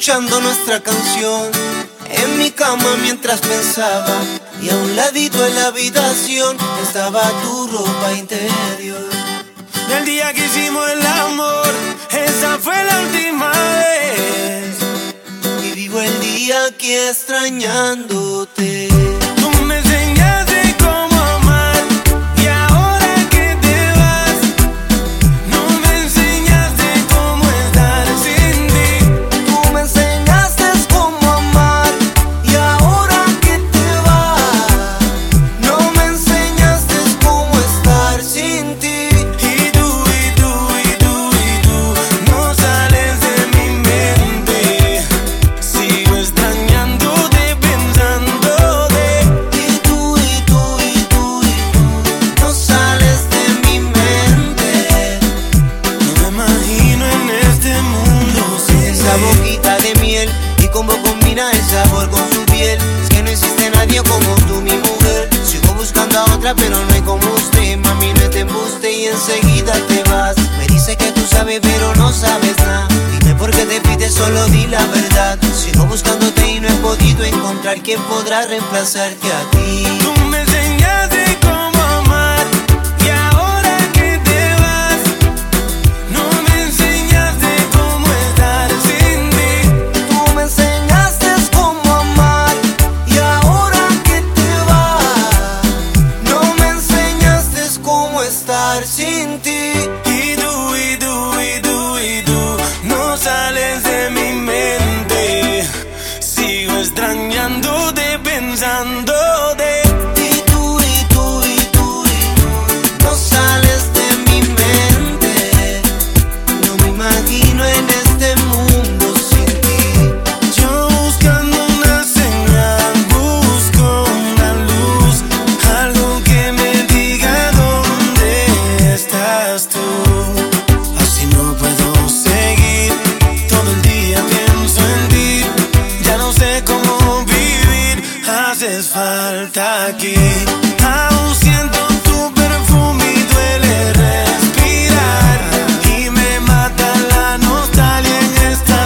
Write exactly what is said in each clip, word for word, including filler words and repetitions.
escuchando nuestra canción en mi cama mientras pensaba, y a un ladito en la habitación estaba tu ropa interior. Del día que hicimos el amor, esa fue la última vez. Y vivo el día aquí extrañándote. Tú me enseñaste cómo amar, y ahora que te vas, no me enseñaste cómo estar sin ti. Tú me enseñaste cómo amar, y ahora que te vas, no me enseñaste cómo estar sin ti. Y tú, y tú, y tú, y tú, no sales de mi mente. Sigo extrañándote, pensándote. Y tú, y tú, y tú, y tú, no sales de mi mente. No me imagino en este mundo sin Esa ti. boquita de miel y cómo combina el sabor con su piel. Es que no existe nadie como tú, mi mujer. Sigo buscando a otra pero no hay como usted. Mami, no te embuste y enseguida te vas. Me dice que tú sabes pero no sabes nada. Dime por qué te pides, solo di la verdad. Sigo buscándote y no he podido encontrar quien podrá reemplazarte a ti. Tú me enseñaste cómo amar, y ahora que te vas, no me enseñaste cómo estar sin ti. Tú me enseñaste cómo amar, y ahora que te vas, no me enseñaste cómo estar sin ti. Y tú, y tú, y tú, y tú, no sales de mi mente. Sigo extrañándote, pensándote. Y tú, y tú, y tú, y tú, no sales de mi mente. No me imagino en este mundo sin ti. Yo buscando una señal, busco una luz, algo que me diga dónde estás tú. Así no puedo seguir, todo el día pienso en ti. Ya no sé cómo vivir, haces falta aquí. Aún siento tu perfume y duele respirar, y me mata la nostalgia en esta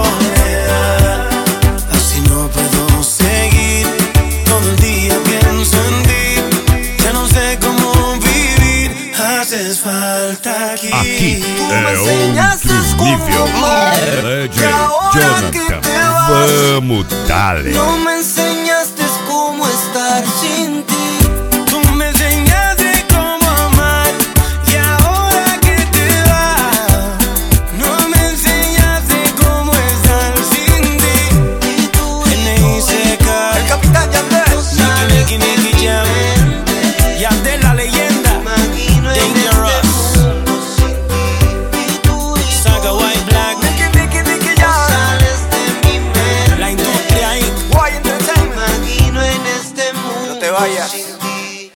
soledad. Así no puedo seguir, todo el día pienso en ti. Ya no sé cómo vivir, haces falta aquí. Aqui me é enseñaste outro como nível. amar, D J y ahora que Jonathan, te vas, vamos dale. no me enseñaste cómo estar sin ti. Tú me enseñaste cómo amar, y ahora que te vas, no me enseñaste cómo estar sin ti. Y tú, y N I C K, el capitán Yandel, no sales Nicky, de Nicky, mi Jam, mente. Yandel la leyenda, Imagino en Dangerous, este mundo sin ti. Y tú, y tú, Saga White Black, Nicky, Nicky, Nicky, no sales de mi mente. la industria ahí. Imagino en este mundo No te vayas. sin